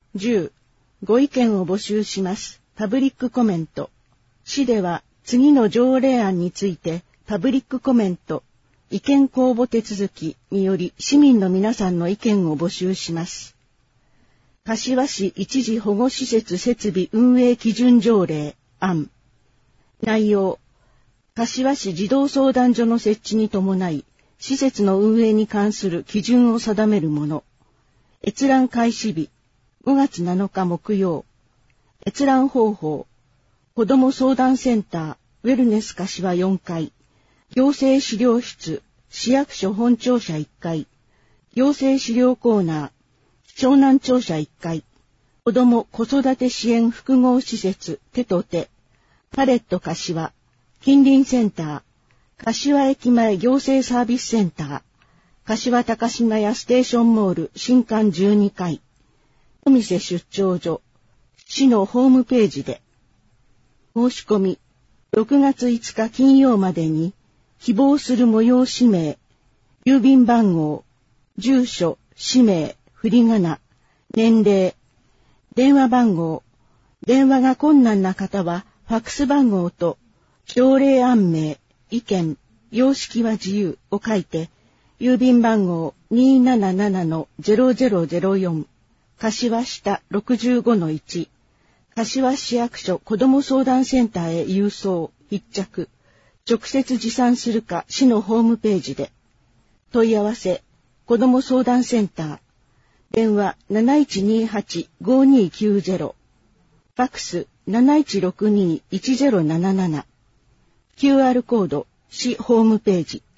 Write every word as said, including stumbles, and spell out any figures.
じゅう、ご意見を募集します。パブリックコメント。市では次の条例案についてパブリックコメント、意見公募手続きにより市民の皆さんの意見を募集します。柏市一時保護施設設備運営基準条例案。内容。柏市児童相談所の設置に伴い、施設の運営に関する基準を定めるもの。閲覧開始日、ごがつなのか木曜。閲覧方法。子ども相談センター、ウェルネス柏よんかい。行政資料室、市役所本庁舎いっかい。行政資料コーナー、湘南庁舎いっかい。子ども子育て支援複合施設、手と手。パレット柏。近隣センター、柏駅前行政サービスセンター、柏高島屋ステーションモール新館じゅうにかい、お店出張所、市のホームページで。申し込み、ろくがついつか金曜までに、希望する催し名、郵便番号、住所、氏名、振り仮名、年齢、電話番号、電話が困難な方は、ファックス番号と、条例案名、意見、様式は自由を書いて、郵便番号 にーななななのゼロゼロゼロよん、柏下 ろくじゅうごのいち、柏市役所子ども相談センターへ郵送、必着、直接持参するか市のホームページで。問い合わせ、子ども相談センター、電話 なないちにはちごにきゅうゼロ、ファックス なないちろくにいちゼロなななな、キューアール コード、市ホームページ。